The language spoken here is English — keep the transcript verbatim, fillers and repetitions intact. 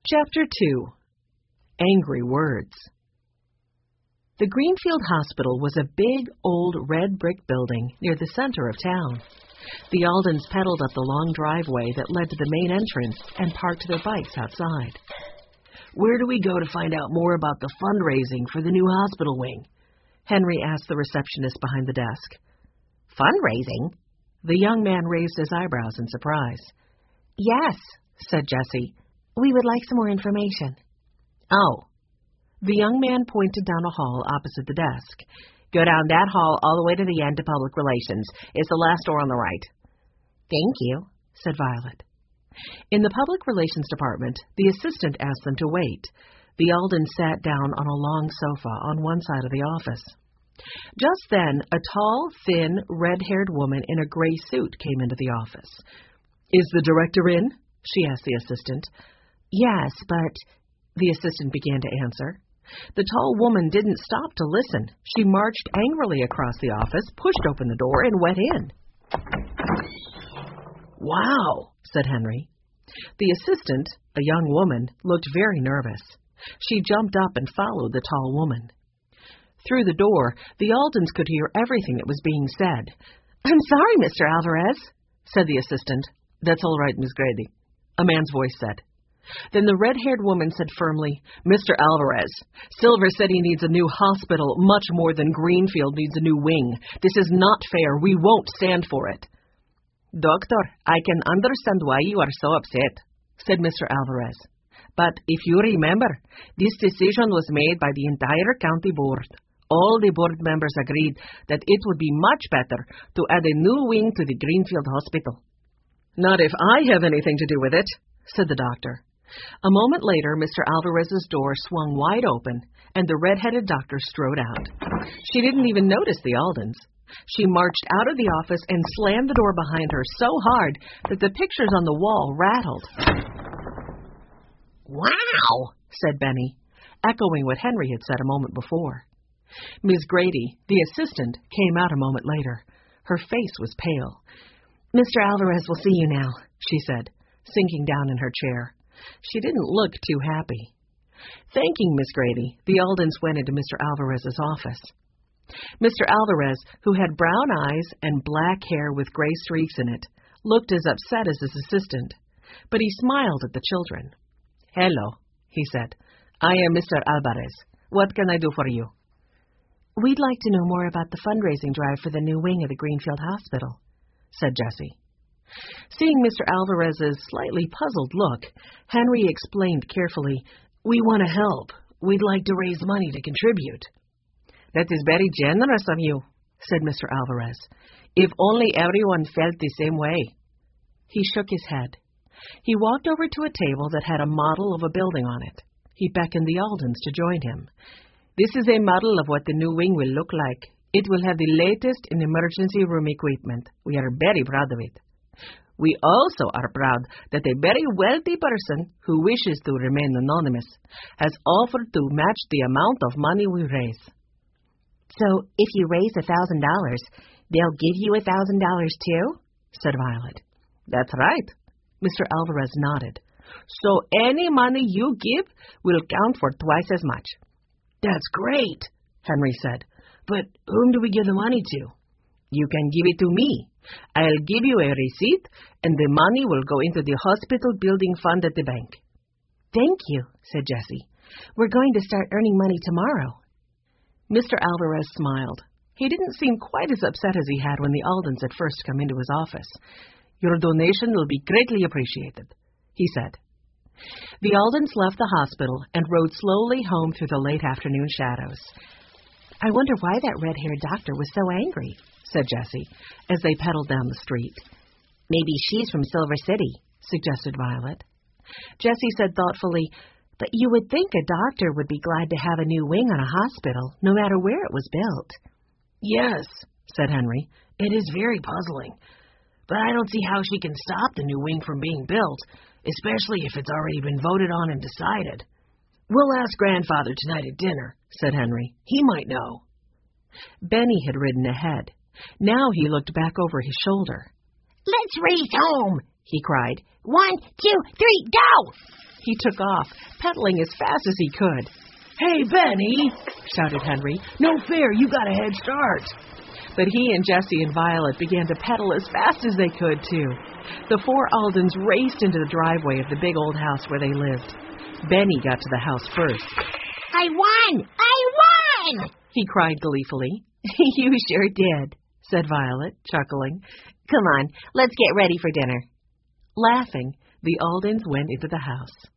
Chapter two. Angry Words. The Greenfield Hospital was a big, old, red brick building near the center of town. The Aldens pedaled up the long driveway that led to the main entrance and parked their bikes outside. "Where do we go to find out more about the fundraising for the new hospital wing?" Henry asked the receptionist behind the desk. "Fundraising?" The young man raised his eyebrows in surprise. "Yes," said Jessie. "We would like some more information." "Oh." The young man pointed down a hall opposite the desk. "Go down that hall all the way to the end to public relations. It's the last door on the right." "Thank you," said Violet. In the public relations department, the assistant asked them to wait. The Aldens sat down on a long sofa on one side of the office. Just then, a tall, thin, red-haired woman in a gray suit came into the office. "Is the director in?" she asked the assistant. "Yes, but—" the assistant began to answer. The tall woman didn't stop to listen. She marched angrily across the office, pushed open the door, and went in. "Wow," said Henry. The assistant, a young woman, looked very nervous. She jumped up and followed the tall woman. Through the door, the Aldens could hear everything that was being said. "I'm sorry, Mister Alvarez," said the assistant. "That's all right, Miss Grady," a man's voice said. Then the red-haired woman said firmly, "Mister Alvarez, Silver City needs a new hospital much more than Greenfield needs a new wing. This is not fair. We won't stand for it." "Doctor, I can understand why you are so upset," said Mister Alvarez. "But if you remember, this decision was made by the entire county board. All the board members agreed that it would be much better to add a new wing to the Greenfield Hospital." "Not if I have anything to do with it," said the doctor. A moment later, Mister Alvarez's door swung wide open, and the red-headed doctor strode out. She didn't even notice the Aldens. She marched out of the office and slammed the door behind her so hard that the pictures on the wall rattled. "Wow," said Benny, echoing what Henry had said a moment before. Miss Grady, the assistant, came out a moment later. Her face was pale. "Mister Alvarez will see you now," she said, sinking down in her chair. She didn't look too happy. Thanking Miss Grady, the Aldens went into Mister Alvarez's office. Mister Alvarez, who had brown eyes and black hair with gray streaks in it, looked as upset as his assistant, but he smiled at the children. "Hello," he said. "I am Mister Alvarez. What can I do for you?" "We'd like to know more about the fundraising drive for the new wing of the Greenfield Hospital," said Jessie. Seeing Mister Alvarez's slightly puzzled look, Henry explained carefully, "We want to help. We'd like to raise money to contribute." "That is very generous of you," said Mister Alvarez. "If only everyone felt the same way." He shook his head. He walked over to a table that had a model of a building on it. He beckoned the Aldens to join him. "This is a model of what the new wing will look like. It will have the latest in emergency room equipment. We are very proud of it. We also are proud that a very wealthy person who wishes to remain anonymous has offered to match the amount of money we raise." "So if you raise a thousand dollars, they'll give you a thousand dollars too?" said Violet. "That's right." Mister Alvarez nodded. "So any money you give will count for twice as much." "That's great," Henry said. "But whom do we give the money to?" "You can give it to me. I'll give you a receipt, and the money will go into the hospital building fund at the bank." "Thank you," said Jessie. "We're going to start earning money tomorrow." Mister Alvarez smiled. He didn't seem quite as upset as he had when the Aldens had first come into his office. "Your donation will be greatly appreciated," he said. The Aldens left the hospital and rode slowly home through the late afternoon shadows. "I wonder why that red-haired doctor was so angry," said Jessie, as they pedaled down the street. "Maybe she's from Silver City," suggested Violet. Jessie said thoughtfully, "But you would think a doctor would be glad to have a new wing on a hospital, no matter where it was built." "Yes," said Henry, "it is very puzzling. But I don't see how she can stop the new wing from being built, especially if it's already been voted on and decided." "We'll ask Grandfather tonight at dinner," said Henry. "He might know." Benny had ridden ahead. Now he looked back over his shoulder. "Let's race home," he cried. "One, two, three, go!" He took off, pedaling as fast as he could. "Hey, Benny!" shouted Henry. "No fair, you got a head start." But he and Jessie and Violet began to pedal as fast as they could, too. The four Aldens raced into the driveway of the big old house where they lived. Benny got to the house first. "I won! I won!" he cried gleefully. "You sure did," said Violet, chuckling. "Come on, let's get ready for dinner." Laughing, the Aldens went into the house.